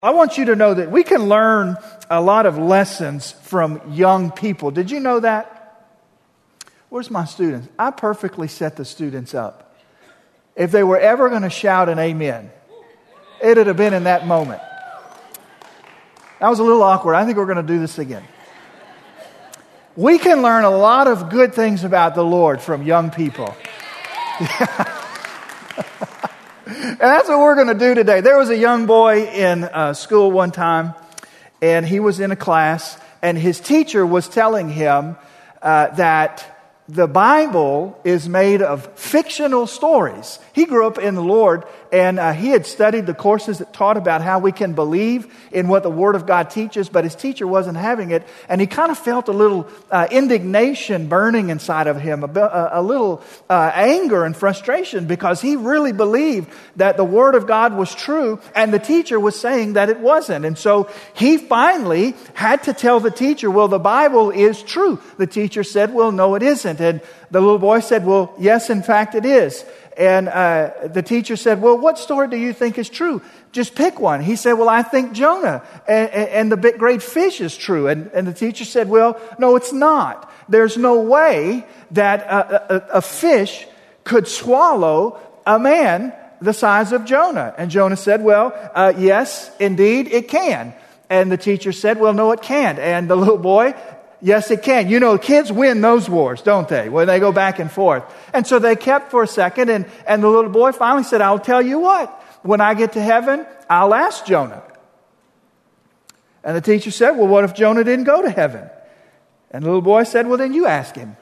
I want you to know that we can learn a lot of lessons from young people. Did you know that? Where's my students? I perfectly set the students up. If they were ever going to shout an amen, it would have been in that moment. That was a little awkward. I think we're going to do this again. We can learn a lot of good things about the Lord from young people. And that's what we're going to do today. There was a young boy in school one time, and he was in a class, and his teacher was telling him that the Bible is made of fictional stories. He grew up in the Lord, and he had studied the courses that taught about how we can believe in what the Word of God teaches, but his teacher wasn't having it, and he kind of felt a little indignation burning inside of him, a little anger and frustration, because he really believed that the Word of God was true, and the teacher was saying that it wasn't. And so he finally had to tell the teacher, well, the Bible is true. The teacher said, well, no, it isn't. And the little boy said, well, yes, in fact, it is. And the teacher said, well, what story do you think is true? Just pick one. He said, well, I think Jonah and the big great fish is true. And the teacher said, well, no, it's not. There's no way that a fish could swallow a man the size of Jonah. And Jonah said, well, yes, indeed, it can. And the teacher said, well, no, it can't. And the little boy, yes, it can. You know, kids win those wars, don't they? When they go back and forth. And so they kept for a second, and the little boy finally said, I'll tell you what. When I get to heaven, I'll ask Jonah. And the teacher said, well, what if Jonah didn't go to heaven? And the little boy said, well, then you ask him.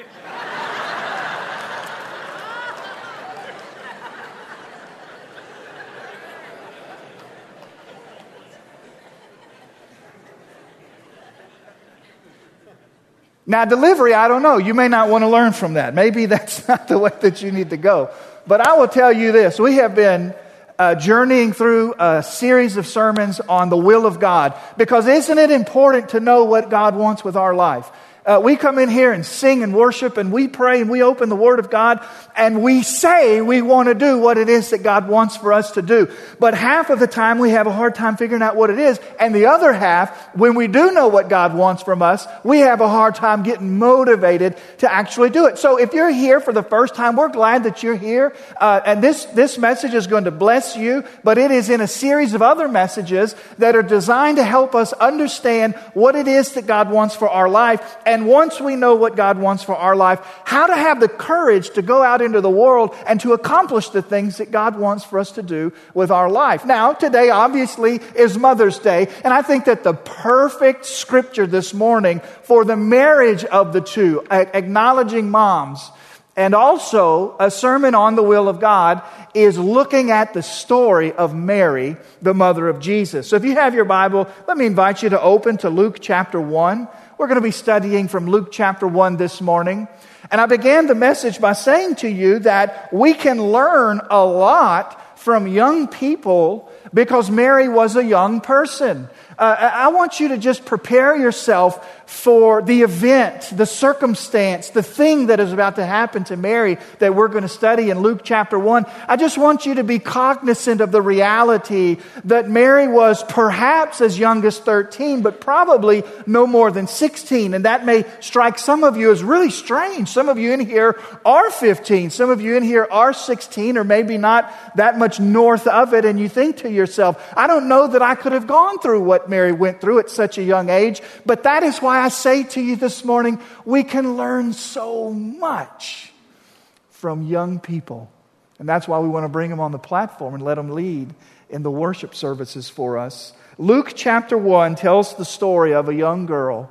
Now, delivery, I don't know. You may not want to learn from that. Maybe that's not the way that you need to go. But I will tell you this. We have been journeying through a series of sermons on the will of God. Because isn't it important to know what God wants with our life? We come in here and sing and worship, and we pray, and we open the Word of God, and we say we want to do what it is that God wants for us to do. But half of the time we have a hard time figuring out what it is, and the other half, when we do know what God wants from us, we have a hard time getting motivated to actually do it. So if you're here for the first time, we're glad that you're here, and this message is going to bless you, but it is in a series of other messages that are designed to help us understand what it is that God wants for our life. And once we know what God wants for our life, how to have the courage to go out into the world and to accomplish the things that God wants for us to do with our life. Now, today obviously is Mother's Day, and I think that the perfect scripture this morning for the marriage of the two, acknowledging moms, and also a sermon on the will of God, is looking at the story of Mary, the mother of Jesus. So if you have your Bible, let me invite you to open to Luke chapter 1. We're going to be studying from Luke chapter 1 this morning. And I began the message by saying to you that we can learn a lot from young people because Mary was a young person. I want you to just prepare yourself for the event, the circumstance, the thing that is about to happen to Mary that we're going to study in Luke chapter 1. I just want you to be cognizant of the reality that Mary was perhaps as young as 13, but probably no more than 16. And that may strike some of you as really strange. Some of you in here are 15. Some of you in here are 16, or maybe not that much north of it. And you think to yourself, I don't know that I could have gone through what Mary went through at such a young age. But that is why I say to you this morning, we can learn so much from young people. And that's why we want to bring them on the platform and let them lead in the worship services for us. Luke chapter 1 tells the story of a young girl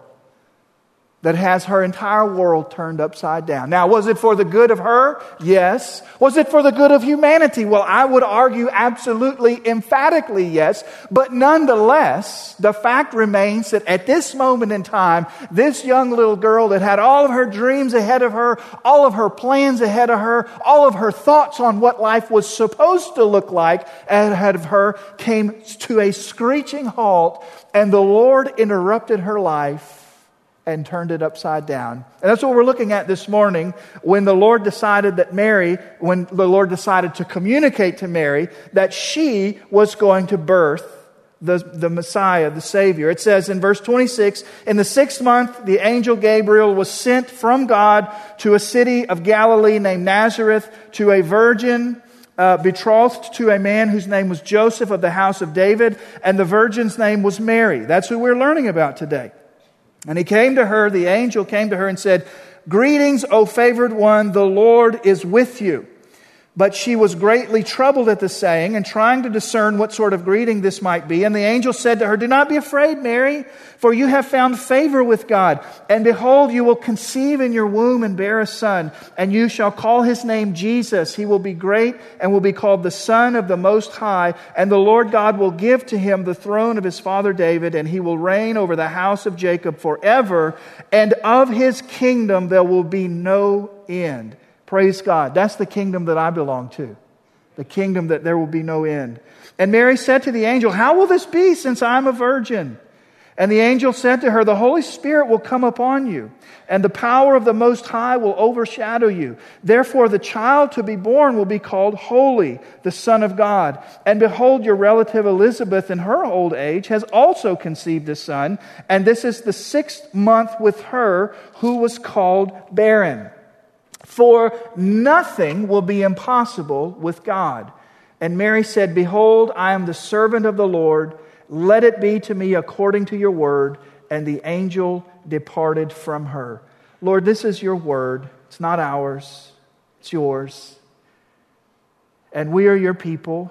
that has her entire world turned upside down. Now, was it for the good of her? Yes. Was it for the good of humanity? Well, I would argue absolutely, emphatically yes. But nonetheless, the fact remains that at this moment in time, this young little girl that had all of her dreams ahead of her, all of her plans ahead of her, all of her thoughts on what life was supposed to look like ahead of her, came to a screeching halt, and the Lord interrupted her life and turned it upside down. And that's what we're looking at this morning when the Lord decided to communicate to Mary that she was going to birth the Messiah, the Savior. It says in verse 26, in the 6th month, the angel Gabriel was sent from God to a city of Galilee named Nazareth to a virgin betrothed to a man whose name was Joseph of the house of David, and the virgin's name was Mary. That's who we're learning about today. And he came to her, the angel came to her and said, "Greetings, O favored one, the Lord is with you." But she was greatly troubled at the saying and trying to discern what sort of greeting this might be. And the angel said to her, "Do not be afraid, Mary, for you have found favor with God. And behold, you will conceive in your womb and bear a son, and you shall call his name Jesus. He will be great and will be called the Son of the Most High. And the Lord God will give to him the throne of his father David, and he will reign over the house of Jacob forever. And of his kingdom there will be no end." Praise God. That's the kingdom that I belong to. The kingdom that there will be no end. And Mary said to the angel, "How will this be, since I am a virgin?" And the angel said to her, "The Holy Spirit will come upon you, and the power of the Most High will overshadow you. Therefore the child to be born will be called Holy, the Son of God. And behold, your relative Elizabeth in her old age has also conceived a son, and this is the 6th month with her who was called barren. For nothing will be impossible with God." And Mary said, "Behold, I am the servant of the Lord. Let it be to me according to your word." And the angel departed from her. Lord, this is your word. It's not ours. It's yours. And we are your people.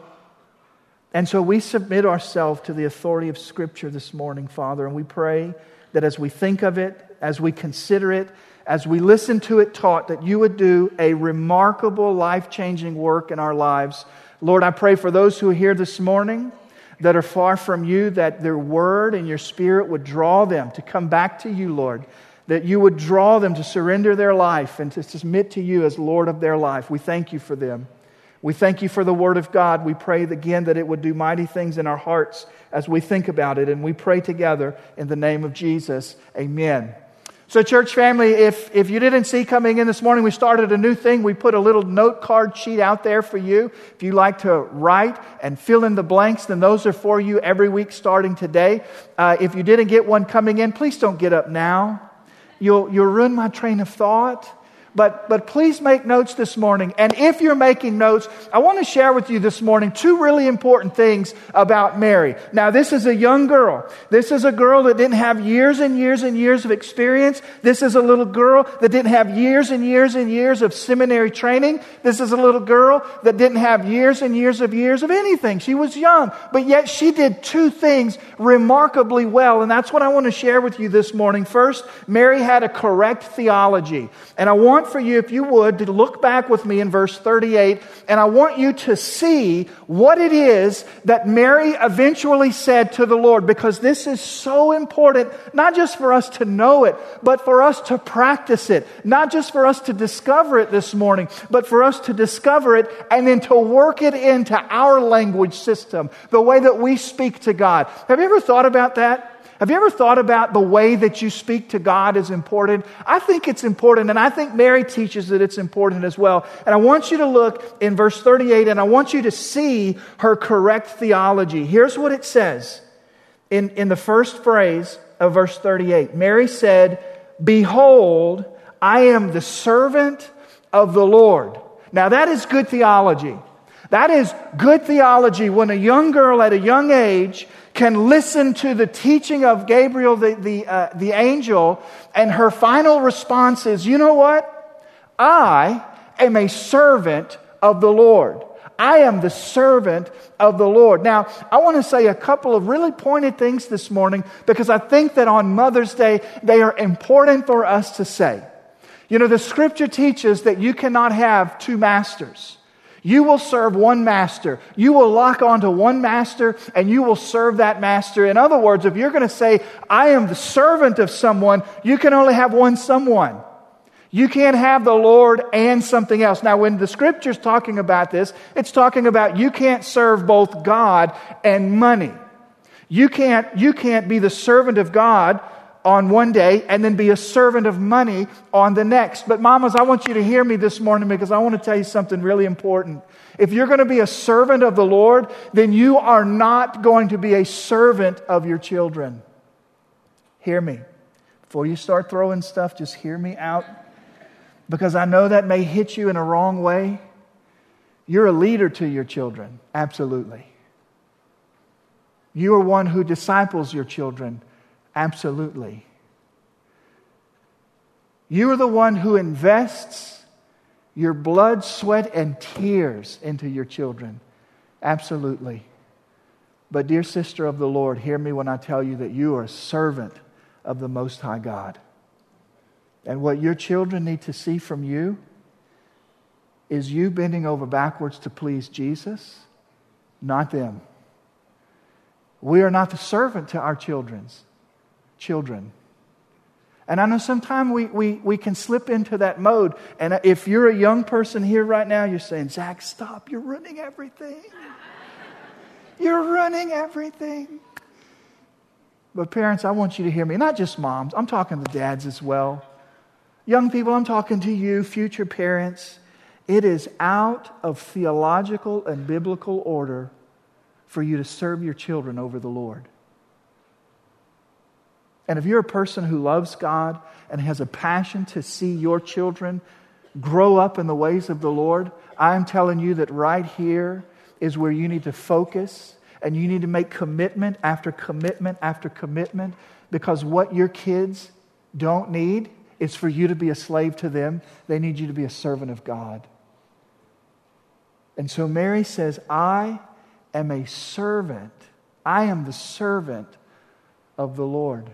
And so we submit ourselves to the authority of Scripture this morning, Father. And we pray that as we think of it, as we consider it, as we listen to it taught, that you would do a remarkable, life-changing work in our lives. Lord, I pray for those who are here this morning that are far from you, that their word and your Spirit would draw them to come back to you, Lord. That you would draw them to surrender their life and to submit to you as Lord of their life. We thank you for them. We thank you for the Word of God. We pray again that it would do mighty things in our hearts as we think about it. And we pray together in the name of Jesus. Amen. So church family, if you didn't see coming in this morning, we started a new thing. We put a little note card sheet out there for you. If you like to write and fill in the blanks, then those are for you every week starting today. If you didn't get one coming in, please don't get up now. You'll ruin my train of thought. But please make notes this morning. And if you're making notes, I want to share with you this morning 2 really important things about Mary. Now, this is a young girl. This is a girl that didn't have years and years and years of experience. This is a little girl that didn't have years and years and years of seminary training. This is a little girl that didn't have years and years of anything. She was young, but yet she did 2 things remarkably well. And that's what I want to share with you this morning. First, Mary had a correct theology. And I want for you, if you would, to look back with me in verse 38, and I want you to see what it is that Mary eventually said to the Lord, because this is so important, not just for us to know it, but for us to practice it, not just for us to discover it this morning, but for us to discover it and then to work it into our language system, the way that we speak to God. Have you ever thought about that? Have you ever thought about the way that you speak to God is important? I think it's important, and I think Mary teaches that it's important as well. And I want you to look in verse 38, and I want you to see her correct theology. Here's what it says in the first phrase of verse 38. Mary said, "Behold, I am the servant of the Lord." Now that is good theology. That is good theology when a young girl at a young age can listen to the teaching of Gabriel, the angel, and her final response is, you know what? I am a servant of the Lord. I am the servant of the Lord. Now, I want to say a couple of really pointed things this morning because I think that on Mother's Day, they are important for us to say. You know, the Scripture teaches that you cannot have 2 masters. You will serve one master. You will lock onto one master and you will serve that master. In other words, if you're going to say, I am the servant of someone, you can only have one someone. You can't have the Lord and something else. Now, when the Scripture's talking about this, it's talking about you can't serve both God and money. You can't be the servant of God on one day and then be a servant of money on the next. But mamas, I want you to hear me this morning because I want to tell you something really important. If you're going to be a servant of the Lord, then you are not going to be a servant of your children. Hear me. Before you start throwing stuff, just hear me out. Because I know that may hit you in a wrong way. You're a leader to your children. Absolutely. You are one who disciples your children. Absolutely. You are the one who invests your blood, sweat, and tears into your children. Absolutely. But dear sister of the Lord, hear me when I tell you that you are a servant of the Most High God. And what your children need to see from you is you bending over backwards to please Jesus, not them. We are not the servant to our children. And I know sometimes we can slip into that mode. And if you're a young person here right now, you're saying, Zach, stop. You're ruining everything. You're ruining everything. But parents, I want you to hear me. Not just moms. I'm talking to dads as well. Young people, I'm talking to you, future parents. It is out of theological and biblical order for you to serve your children over the Lord. And if you're a person who loves God and has a passion to see your children grow up in the ways of the Lord, I'm telling you that right here is where you need to focus and you need to make commitment after commitment after commitment, because what your kids don't need is for you to be a slave to them. They need you to be a servant of God. And so Mary says, I am a servant. I am the servant of the Lord.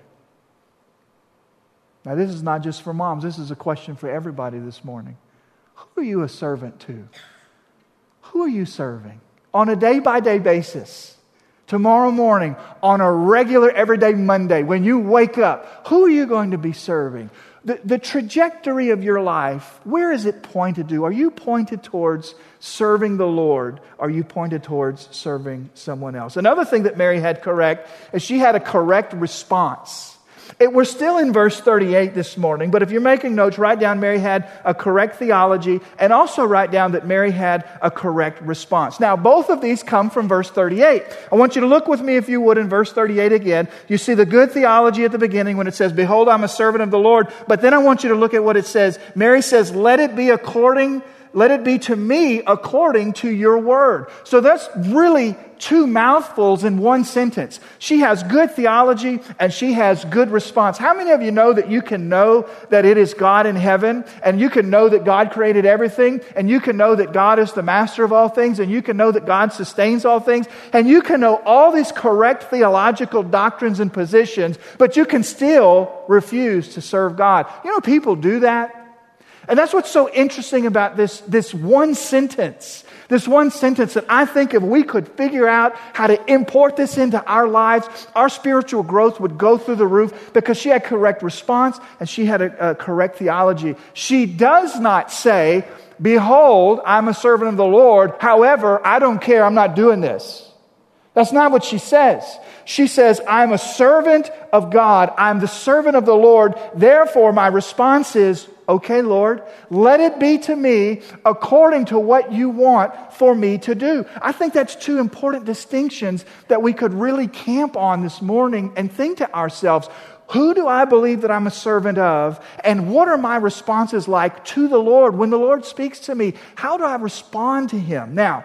Now, this is not just for moms. This is a question for everybody this morning. Who are you a servant to? Who are you serving? On a day-by-day basis. Tomorrow morning, on a regular, everyday Monday, when you wake up, who are you going to be serving? The trajectory of your life, where is it pointed to? Are you pointed towards serving the Lord? Are you pointed towards serving someone else? Another thing that Mary had correct is she had a correct response. We're still in verse 38 this morning, but if you're making notes, write down Mary had a correct theology, and also write down that Mary had a correct response. Now, both of these come from verse 38. I want you to look with me, if you would, in verse 38 again. You see the good theology at the beginning when it says, Behold, I'm a servant of the Lord. But then I want you to look at what it says. Mary says, Let it be to me according to your word. So that's really two mouthfuls in one sentence. She has good theology and she has good response. How many of you know that you can know that it is God in heaven, and you can know that God created everything, and you can know that God is the master of all things, and you can know that God sustains all things, and you can know all these correct theological doctrines and positions, but you can still refuse to serve God? You know, people do that. And that's what's so interesting about this one sentence. This one sentence that I think if we could figure out how to import this into our lives, our spiritual growth would go through the roof, because she had correct response and she had a correct theology. She does not say, Behold, I'm a servant of the Lord. However, I don't care. I'm not doing this. That's not what she says. She says, I'm a servant of God. I'm the servant of the Lord. Therefore, my response is, okay, Lord, let it be to me according to what you want for me to do. I think that's two important distinctions that we could really camp on this morning and think to ourselves, who do I believe that I'm a servant of? And what are my responses like to the Lord? When the Lord speaks to me, how do I respond to Him? Now,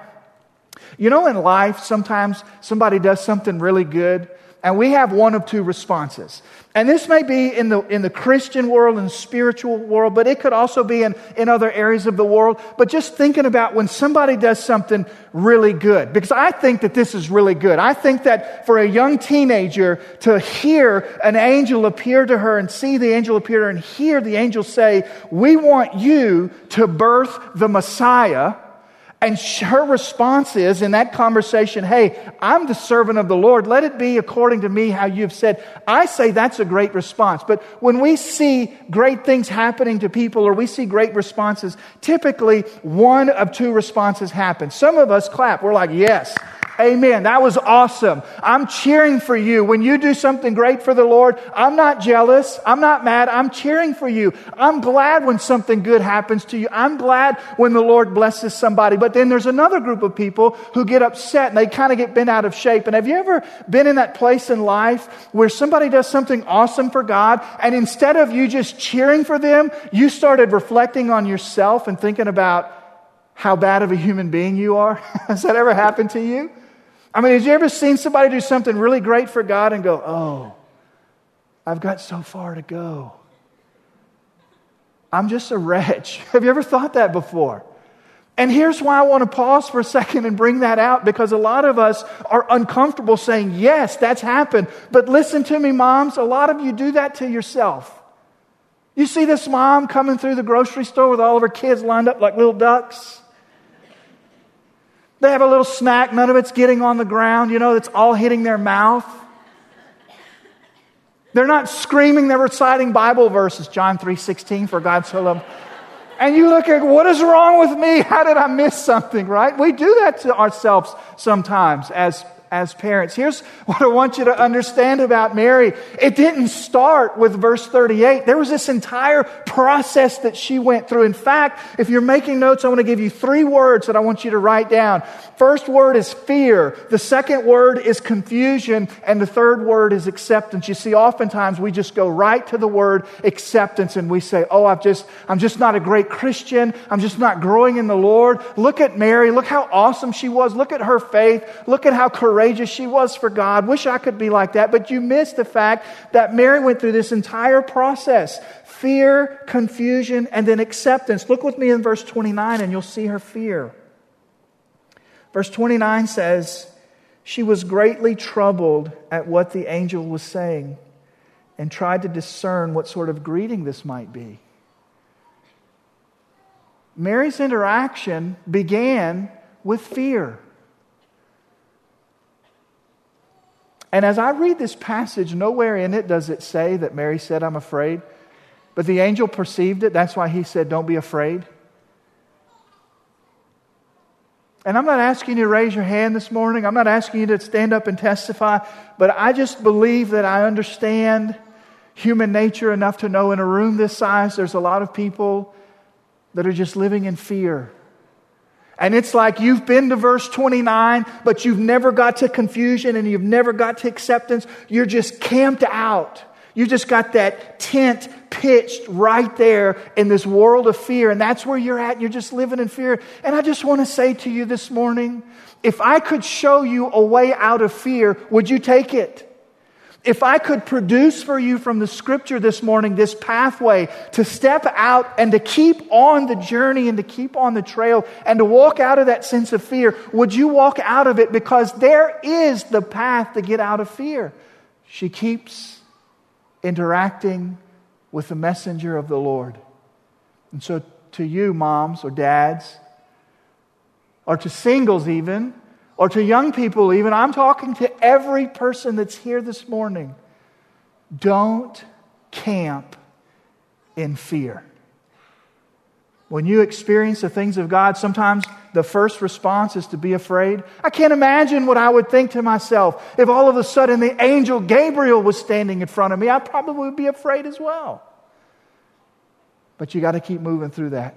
you know, in life, sometimes somebody does something really good, and we have one of two responses. And this may be in the Christian world and spiritual world, but it could also be in other areas of the world. But just thinking about when somebody does something really good, because I think that this is really good. I think that for a young teenager to hear an angel appear to her and see the angel appear to her and hear the angel say, we want you to birth the Messiah. And her response is, in that conversation, hey, I'm the servant of the Lord. Let it be according to me how you've said. I say that's a great response. But when we see great things happening to people, or we see great responses, typically one of two responses happen. Some of us clap. We're like, yes, Amen. That was awesome. I'm cheering for you. When you do something great for the Lord, I'm not jealous. I'm not mad. I'm cheering for you. I'm glad when something good happens to you. I'm glad when the Lord blesses somebody. But then there's another group of people who get upset and they kind of get bent out of shape. And have you ever been in that place in life where somebody does something awesome for God, and instead of you just cheering for them, you started reflecting on yourself and thinking about how bad of a human being you are? Has that ever happened to you? I mean, have you ever seen somebody do something really great for God and go, oh, I've got so far to go. I'm just a wretch. Have you ever thought that before? And here's why I want to pause for a second and bring that out, because a lot of us are uncomfortable saying, yes, that's happened. But listen to me, moms, a lot of you do that to yourself. You see this mom coming through the grocery store with all of her kids lined up like little ducks. They have a little snack. None of it's getting on the ground. It's all hitting their mouth. They're not screaming. They're reciting Bible verses. John 3:16, for God so loved. And you look at, what is wrong with me? How did I miss something, right? We do that to ourselves sometimes as parents. Here's what I want you to understand about Mary. It didn't start with verse 38. There was this entire process that she went through. In fact, if you're making notes, I want to give you 3 words that I want you to write down. First word is fear. The second word is confusion. And the third word is acceptance. You see, oftentimes we just go right to the word acceptance and we say, oh, I'm just not a great Christian. I'm just not growing in the Lord. Look at Mary. Look how awesome she was. Look at her faith. Look at how courageous she was for God. Wish I could be like that. But you missed the fact that Mary went through this entire process. Fear, confusion, and then acceptance. Look with me in verse 29 and you'll see her fear. Verse 29 says, she was greatly troubled at what the angel was saying and tried to discern what sort of greeting this might be. Mary's interaction began with fear. And as I read this passage, nowhere in it does it say that Mary said, I'm afraid. But the angel perceived it. That's why he said, don't be afraid. And I'm not asking you to raise your hand this morning. I'm not asking you to stand up and testify. But I just believe that I understand human nature enough to know in a room this size, there's a lot of people that are just living in fear. And it's like you've been to verse 29, but you've never got to confusion and you've never got to acceptance. You're just camped out. You just got that tent pitched right there in this world of fear. And that's where you're at. You're just living in fear. And I just want to say to you this morning, if I could show you a way out of fear, would you take it? If I could produce for you from the scripture this morning this pathway to step out and to keep on the journey and to keep on the trail and to walk out of that sense of fear, would you walk out of it? Because there is the path to get out of fear. She keeps interacting with the messenger of the Lord. And so to you, moms or dads, or to singles even, or to young people even, I'm talking to every person that's here this morning. Don't camp in fear. When you experience the things of God, sometimes the first response is to be afraid. I can't imagine what I would think to myself if all of a sudden the angel Gabriel was standing in front of me. I probably would be afraid as well. But you got to keep moving through that.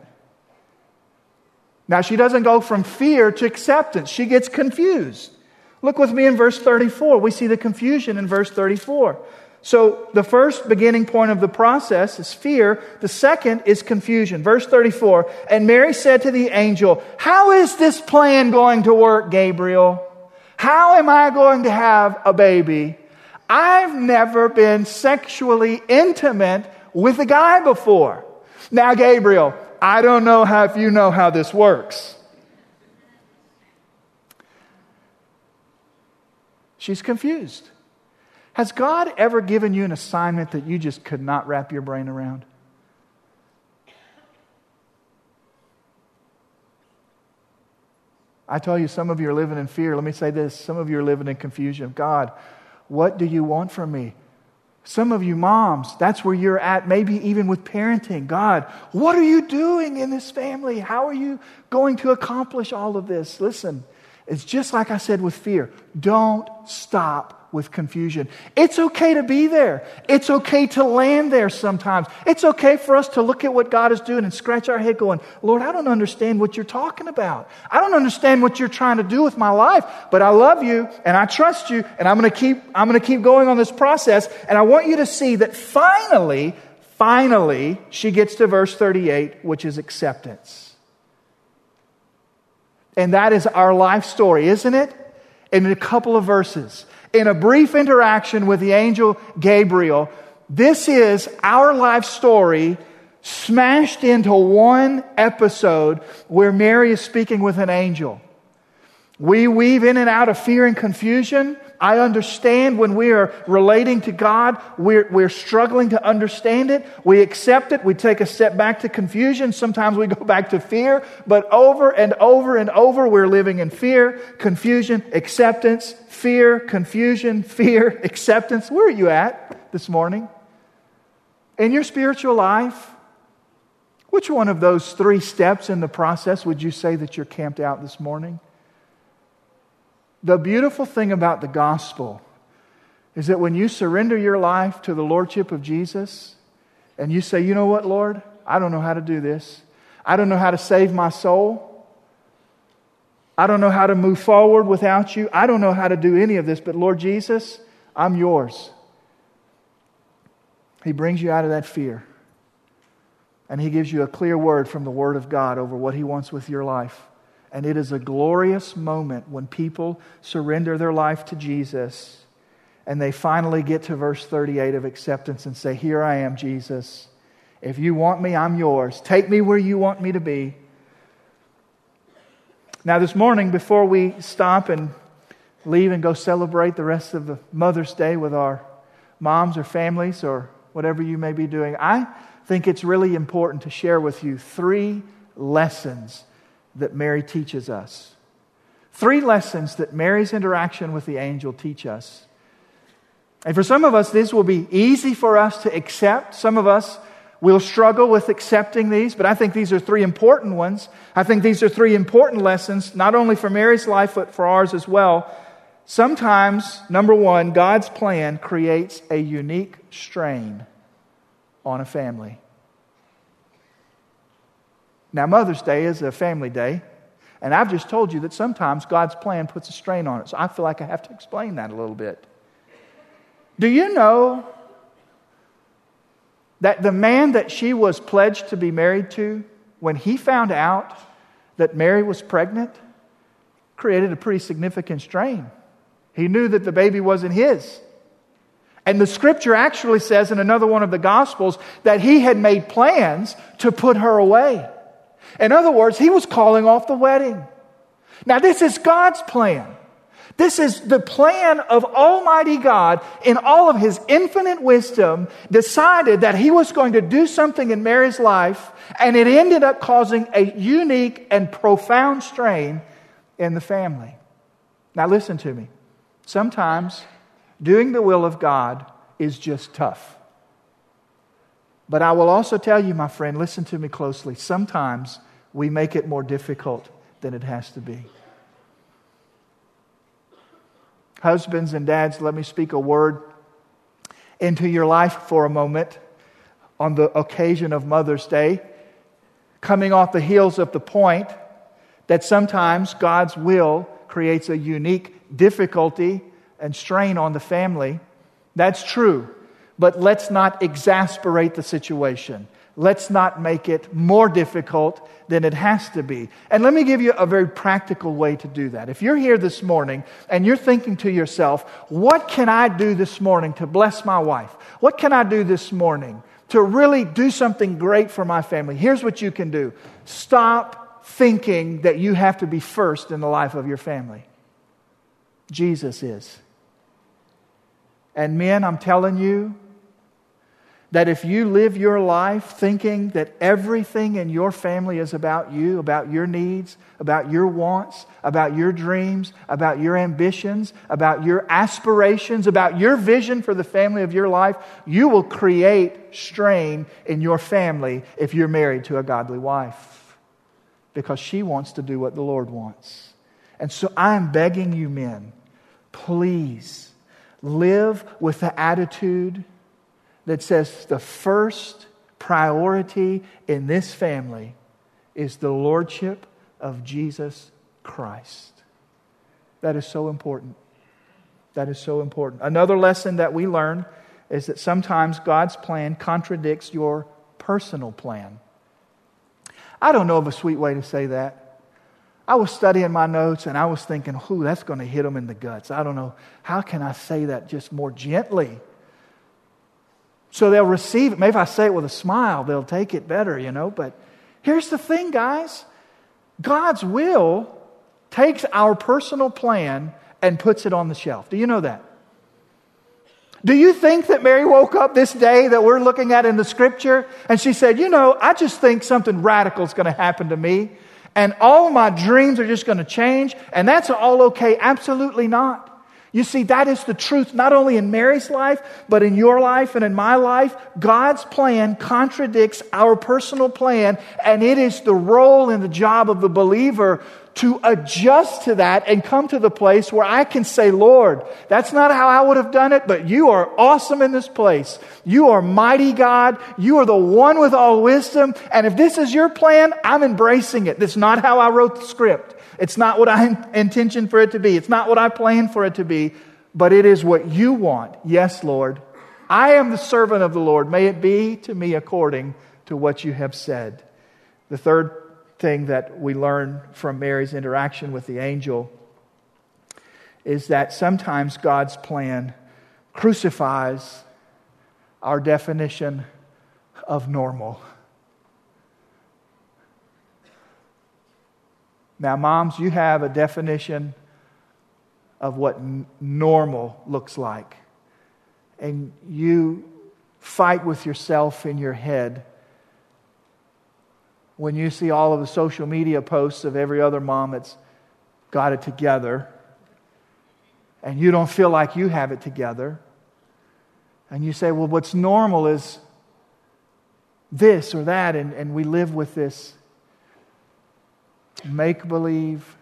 Now, she doesn't go from fear to acceptance. She gets confused. Look with me in verse 34. We see the confusion in verse 34. So the first beginning point of the process is fear. The second is confusion. Verse 34, and Mary said to the angel, how is this plan going to work, Gabriel? How am I going to have a baby? I've never been sexually intimate with a guy before. Now, Gabriel, I don't know if you know how this works. She's confused. Has God ever given you an assignment that you just could not wrap your brain around? I tell you, some of you are living in fear. Let me say this. Some of you are living in confusion. God, what do you want from me? Some of you moms, that's where you're at, maybe even with parenting. God, what are you doing in this family? How are you going to accomplish all of this? Listen, It's just like I said with fear. Don't stop with confusion. It's okay to be there. It's okay to land there sometimes. It's okay for us to look at what God is doing and scratch our head going, Lord, I don't understand what you're talking about. I don't understand what you're trying to do with my life, but I love you and I trust you and I'm going to keep going on this process. And I want you to see that finally, she gets to verse 38, which is acceptance. And that is our life story, isn't it? In a couple of verses. In a brief interaction with the angel Gabriel, this is our life story smashed into one episode where Mary is speaking with an angel. We weave in and out of fear and confusion. I understand when we are relating to God, we're struggling to understand it. We accept it. We take a step back to confusion. Sometimes we go back to fear. But over and over and over, we're living in fear, confusion, acceptance, fear, confusion, fear, acceptance. Where are you at this morning? In your spiritual life, which one of those 3 steps in the process would you say that you're camped out this morning? The beautiful thing about the gospel is that when you surrender your life to the lordship of Jesus and you say, you know what, Lord, I don't know how to do this. I don't know how to save my soul. I don't know how to move forward without you. I don't know how to do any of this, but Lord Jesus, I'm yours. He brings you out of that fear. And He gives you a clear word from the Word of God over what He wants with your life. And it is a glorious moment when people surrender their life to Jesus and they finally get to verse 38 of acceptance and say, here I am, Jesus. If you want me, I'm yours. Take me where you want me to be. Now this morning, before we stop and leave and go celebrate the rest of the Mother's Day with our moms or families or whatever you may be doing, I think it's really important to share with you 3 lessons that Mary teaches us. 3 lessons that Mary's interaction with the angel teach us. And for some of us, this will be easy for us to accept. Some of us will struggle with accepting these, but I think these are 3 important ones. I think these are 3 important lessons, not only for Mary's life, but for ours as well. Sometimes, number 1, God's plan creates a unique strain on a family. Now, Mother's Day is a family day, and I've just told you that sometimes God's plan puts a strain on it, so I feel like I have to explain that a little bit. Do you know that the man that she was pledged to be married to, when he found out that Mary was pregnant, created a pretty significant strain? He knew that the baby wasn't his. And the Scripture actually says in another one of the Gospels that he had made plans to put her away. In other words, he was calling off the wedding. Now, this is God's plan. This is the plan of Almighty God in all of His infinite wisdom, decided that He was going to do something in Mary's life, and it ended up causing a unique and profound strain in the family. Now, listen to me. Sometimes doing the will of God is just tough. But I will also tell you, my friend, listen to me closely. Sometimes we make it more difficult than it has to be. Husbands and dads, let me speak a word into your life for a moment on the occasion of Mother's Day, coming off the heels of the point that sometimes God's will creates a unique difficulty and strain on the family. That's true. But let's not exasperate the situation. Let's not make it more difficult than it has to be. And let me give you a very practical way to do that. If you're here this morning and you're thinking to yourself, what can I do this morning to bless my wife? What can I do this morning to really do something great for my family? Here's what you can do. Stop thinking that you have to be first in the life of your family. Jesus is. And men, I'm telling you, that if you live your life thinking that everything in your family is about you, about your needs, about your wants, about your dreams, about your ambitions, about your aspirations, about your vision for the family of your life, you will create strain in your family if you're married to a godly wife. Because she wants to do what the Lord wants. And so I'm begging you men, please live with the attitude that says the first priority in this family is the lordship of Jesus Christ. That is so important. That is so important. Another lesson that we learn is that sometimes God's plan contradicts your personal plan. I don't know of a sweet way to say that. I was studying my notes and I was thinking, that's going to hit them in the guts. I don't know. How can I say that just more gently? So they'll receive it. Maybe if I say it with a smile, they'll take it better, But here's the thing, guys. God's will takes our personal plan and puts it on the shelf. Do you know that? Do you think that Mary woke up this day that we're looking at in the Scripture and she said, I just think something radical is going to happen to me and all my dreams are just going to change and that's all okay? Absolutely not. You see, that is the truth, not only in Mary's life, but in your life and in my life. God's plan contradicts our personal plan, and it is the role and the job of the believer to adjust to that and come to the place where I can say, Lord, that's not how I would have done it, but you are awesome in this place. You are mighty God. You are the one with all wisdom. And if this is your plan, I'm embracing it. That's not how I wrote the script. It's not what I intentioned for it to be. It's not what I planned for it to be, but it is what you want. Yes, Lord. I am the servant of the Lord. May it be to me according to what you have said. The third thing that we learn from Mary's interaction with the angel is that sometimes God's plan crucifies our definition of normal. Now, moms, you have a definition of what normal looks like. And you fight with yourself in your head when you see all of the social media posts of every other mom that's got it together, and you don't feel like you have it together. And you say, well, what's normal is this or that, and we live with this make-believe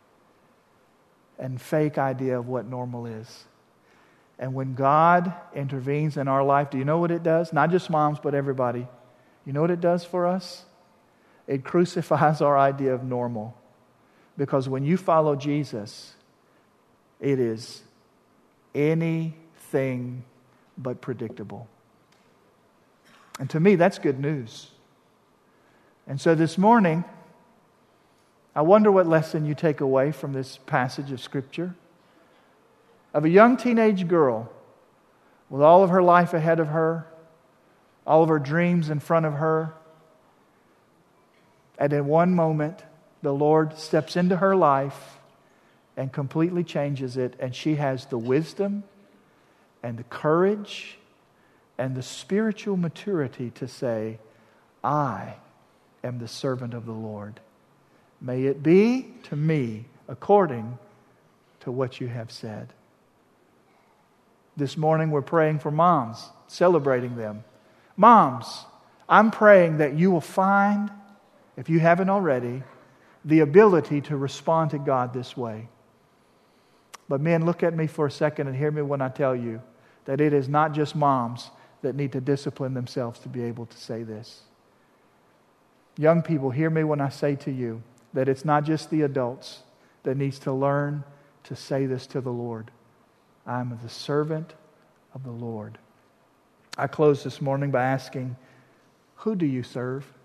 and fake idea of what normal is. And when God intervenes in our life, do you know what it does? Not just moms, but everybody. You know what it does for us? It crucifies our idea of normal. Because when you follow Jesus, it is anything but predictable. And to me, that's good news. And so this morning, I wonder what lesson you take away from this passage of Scripture of a young teenage girl with all of her life ahead of her, all of her dreams in front of her. And in one moment, the Lord steps into her life and completely changes it, and she has the wisdom and the courage and the spiritual maturity to say, I am the servant of the Lord. May it be to me according to what you have said. This morning we're praying for moms, celebrating them. Moms, I'm praying that you will find, if you haven't already, the ability to respond to God this way. But men, look at me for a second and hear me when I tell you that it is not just moms that need to discipline themselves to be able to say this. Young people, hear me when I say to you that it's not just the adults that needs to learn to say this to the Lord. I'm the servant of the Lord. I close this morning by asking, who do you serve?